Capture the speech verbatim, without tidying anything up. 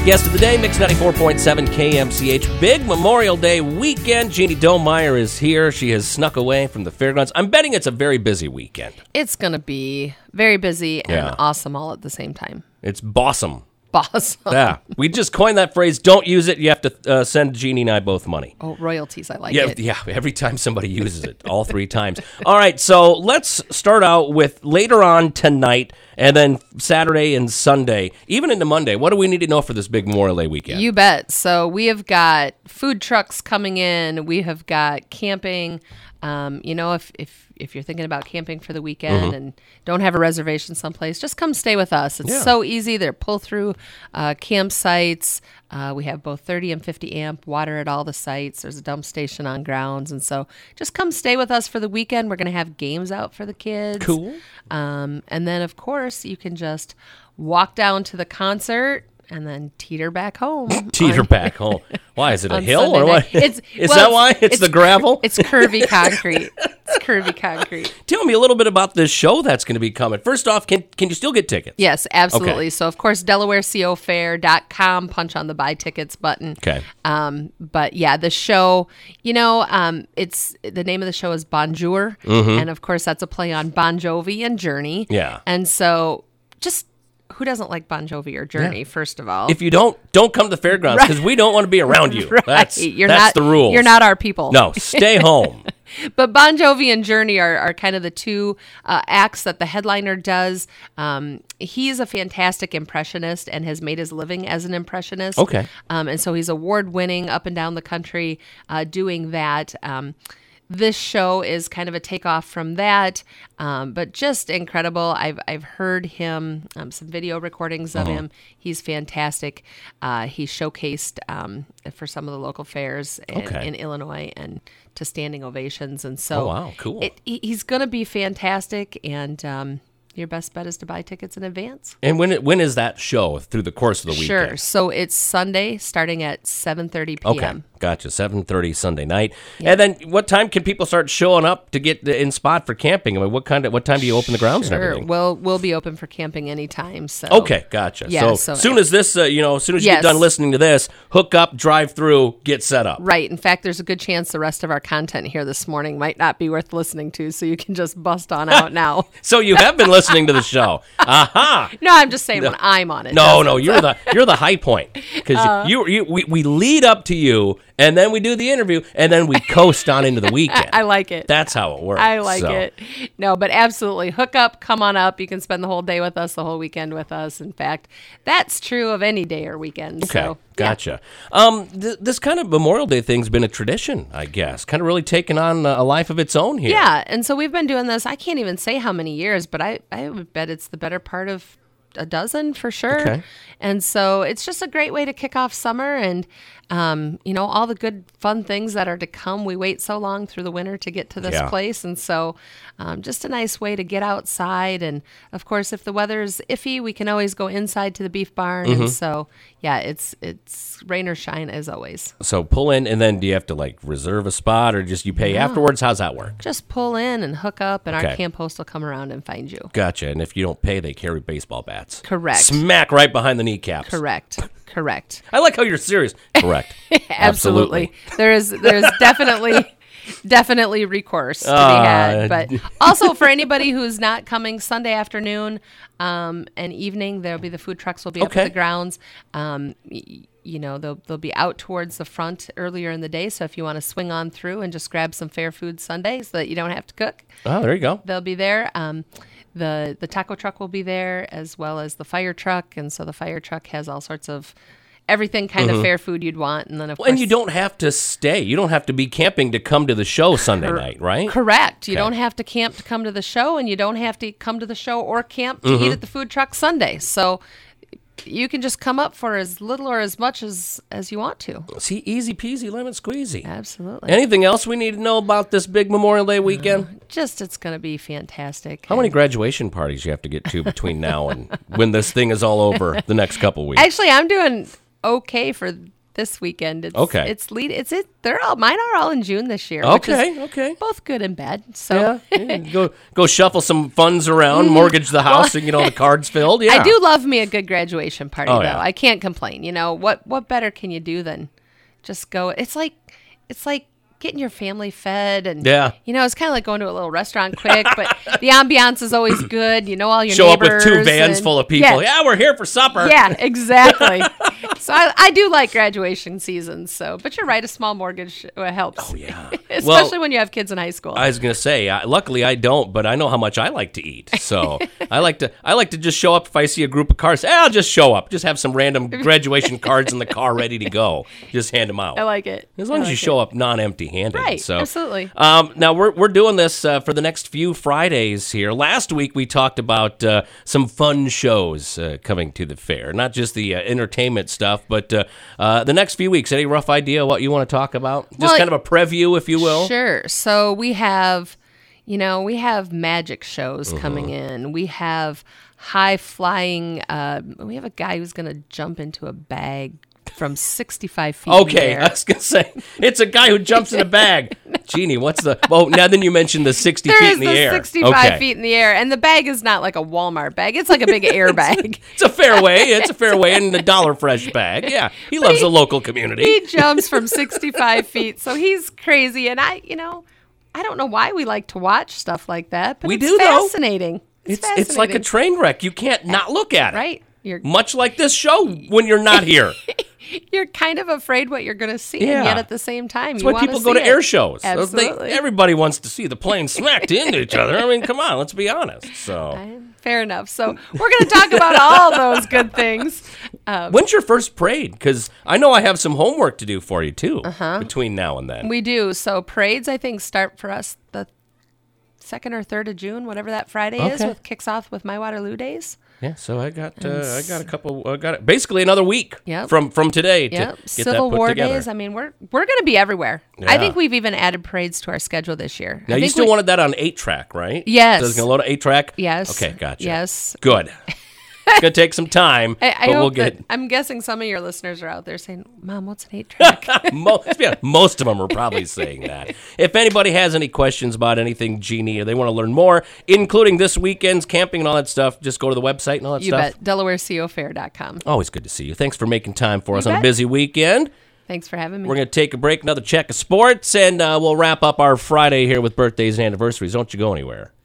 Guest of the day, Mix ninety-four point seven K M C H. Big Memorial Day weekend. Jeannie Domeyer is here. She has snuck away from the fairgrounds. I'm betting it's a very busy weekend. It's going to be very busy and Yeah. awesome all at the same time. It's bossum. Boss. Yeah, we just coined that phrase. Don't use it. You have to uh, send Jeannie and I both money. Oh, royalties. I like Yeah, it. yeah. Every time somebody uses it, all three times. All right, so let's start out with later on tonight, and then Saturday and Sunday, even into Monday. What do we need to know for this big Memorial Day weekend? You bet. So we have got food trucks coming in. We have got camping. Um, you know, if, if if you're thinking about camping for the weekend Mm-hmm. and don't have a reservation someplace, just come stay with us. It's Yeah. so easy. They're pull-through uh, campsites. Uh, we have both thirty and fifty amp water at all the sites. There's a dump station on grounds. And so just come stay with us for the weekend. We're going to have games out for the kids. Cool. Um, and then, of course, you can just walk down to the concert and then teeter back home. Teeter on- back home. Why, is it a on hill Sunday or what? night. It's, is well, that why? It's, the gravel? It's curvy concrete. It's curvy concrete. Tell me a little bit about this show that's going to be coming. First off, can can you still get tickets? Yes, absolutely. Okay. So, of course, Delaware Co Fair dot com, punch on the buy tickets button. Okay. Um, but yeah, the show, you know, um, it's the name of the show is Bonjour. And of course, that's a play on Bon Jovi and Journey. Mm-hmm. Yeah. And so just who doesn't like Bon Jovi or Journey, first of all? If you don't, don't come to the fairgrounds because we don't want to be around you. Right. That's, You're that's not, the rules. You're not our people. No, stay home. But Bon Jovi and Journey are, are kind of the two uh, acts that the headliner does. Um, he's a fantastic impressionist and has made his living as an impressionist. Okay. Um, and so he's award-winning up and down the country uh, doing that. Um, this show is kind of a takeoff from that, um, but just incredible. I've I've heard him, um, some video recordings of him. He's fantastic. Uh, he showcased um, for some of the local fairs in, Okay. in Illinois and to standing ovations. And so Oh, wow, cool. it, he- he's going to be fantastic. And um, your best bet is to buy tickets in advance. And when it, when is that show through the course of the weekend? Sure. So it's Sunday starting at seven thirty p.m. Okay, gotcha. seven thirty Sunday night. And then what time can people start showing up to get in spot for camping? I mean, what kind of what time do you open the grounds and Sure. everything? We'll, we'll be open for camping anytime. So Okay, gotcha. Yeah, so, so- as soon as this, uh, you know, as soon as you Yes. get done listening to this, hook up, drive through, get set up. Right. In fact, there's a good chance the rest of our content here this morning might not be worth listening to, so you can just bust on out now. So you have been listening to the show. Aha. No, I'm just saying when I'm on it. No, doesn't. no, you're the you're the high point because Uh. you, you we, we lead up to you and then we do the interview and then we coast on into the weekend. I like it. That's how it works. I like So, it. No, but absolutely. Hook up, come on up. You can spend the whole day with us, the whole weekend with us. In fact, that's true of any day or weekend. Okay, So, yeah. gotcha. Um, th- this kind of Memorial Day thing's been a tradition, I guess. Kind of really taken on uh, a life of its own here. Yeah, and so we've been doing this, I can't even say how many years, but I, I would bet it's the better part of a dozen for sure. Okay. And so it's just a great way to kick off summer and, um, you know, all the good fun things that are to come. We wait so long through the winter to get to this Yeah. place. And so um, just a nice way to get outside. And of course, if the weather's iffy, we can always go inside to the beef barn. Mm-hmm. And so, yeah, it's, it's rain or shine as always. So pull in, and then do you have to like reserve a spot, or just you pay afterwards? How's that work? Just pull in and hook up, and Okay. our camp host will come around and find you. Gotcha. And if you don't pay, they carry baseball bats. Correct. Smack right behind the kneecaps. Correct. Correct. I like how you're serious. Correct. Absolutely. There is there is definitely definitely recourse to Uh, be had. But also for anybody who's not coming Sunday afternoon um, and evening, there'll be the food trucks will be up Okay. at the grounds. Um, y- you know, they'll they'll be out towards the front earlier in the day. So if you want to swing on through and just grab some fair food Sunday so that you don't have to cook, Oh, there you go. they'll be there. Um, the the taco truck will be there as well as the fire truck, and so the fire truck has all sorts of everything kind of fair food you'd want, and then of Well, course, and you don't have to stay. You don't have to be camping to come to the show Sunday night, right? correct. You Okay. don't have to camp to come to the show, and you don't have to come to the show or camp to Mm-hmm. eat at the food truck Sunday. So you can just come up for as little or as much as as you want to. See, easy peasy, lemon squeezy. Absolutely. Anything else we need to know about this big Memorial Day weekend? Just it's going to be fantastic. How many graduation parties you have to get to between now and when this thing is all over the next couple weeks? Actually, I'm doing okay for this weekend. It's, Okay. It's lead. It's it. They're all mine are all in June this year. which is Okay, okay. Both good and bad. So Yeah, yeah. Go go shuffle some funds around, mortgage the house, and you know the cards filled. Yeah, I do love me a good graduation party, Oh, though. yeah. I can't complain. You know what? What better can you do than just go? It's like it's like getting your family fed, and Yeah. you know, it's kind of like going to a little restaurant quick, but the ambiance is always good. You know, all your Show up neighbors with two vans and- full of people. Yeah, Yeah, we're here for supper. yeah, exactly. So I, I do like graduation seasons. So, but you're right, a small mortgage uh, helps. Oh, yeah. Especially Well, when you have kids in high school. I was gonna say, uh, luckily I don't, but I know how much I like to eat. So I like to, I like to just show up if I see a group of cars. Eh, I'll just show up, just have some random graduation cards in the car ready to go. Just hand them out. I like it. As long I as you like show up non-empty-handed. Right, So, absolutely. Um, now we're we're doing this uh, for the next few Fridays here. Last week we talked about uh, some fun shows uh, coming to the fair, not just the uh, entertainment stuff, but uh, uh, the next few weeks. Any rough idea what you want to talk about? Just Well, kind of a preview, if you will. Sure. So we have, you know, we have magic shows Mm-hmm. coming in. We have high flying. Uh, we have a guy who's going to jump into a bag from sixty-five feet. in the Okay, air. I was gonna say it's a guy who jumps in a bag. Jeannie, what's the? Oh, now then you mentioned the sixty There feet is in the, the air. sixty-five Okay. feet in the air, and the bag is not like a Walmart bag. It's like a big air bag. It's a fair way. It's a fair way in the Dollar Fresh bag. Yeah, he loves the local community. He jumps from sixty-five feet, so he's crazy. And I, you know, I don't know why we like to watch stuff like that, but We it's do, though. fascinating. It's, It's it's like a fascinating. train wreck. You can't not look at it. right. You're Much like this show when you're not here. you're kind of afraid what you're going to see, Yeah. and yet at the same time, That's you why want people to go to see air it. shows. They- Absolutely. everybody wants to see the plane smacked into each other. I mean, come on, let's be honest. So, Fair enough. So we're going to talk about all those good things. Um, when's your first parade? Because I know I have some homework to do for you too between now and then. Uh-huh. we do. So parades, I think, start for us the second or third of June, whatever that Friday is, Okay. with kicks off with My Waterloo Days. Yeah, so I got uh, I got a couple. I got basically another week Yep. from from today to Yep. get Civil that put War together. Days. I mean, we're we're going to be everywhere. I Yeah. think we've even added parades to our schedule this year. Now I you think still we- wanted that on eight track, right? Yes. So it's gonna load an eight track. Yes. Okay, gotcha. Yes. Good. It's gonna take some time, I, I but hope we'll get. that, I'm guessing some of your listeners are out there saying, "Mom, what's an eight track?" most, yeah, most of them are probably saying that. If anybody has any questions about anything, Jeannie, or they want to learn more, including this weekend's camping and all that stuff, just go to the website and all that You stuff. bet. Delaware C O Fair dot com. Always good to see you. Thanks for making time for us on a bet. busy weekend. Thanks for having me. We're going to take a break, another check of sports, and uh, we'll wrap up our Friday here with birthdays and anniversaries. Don't you go anywhere.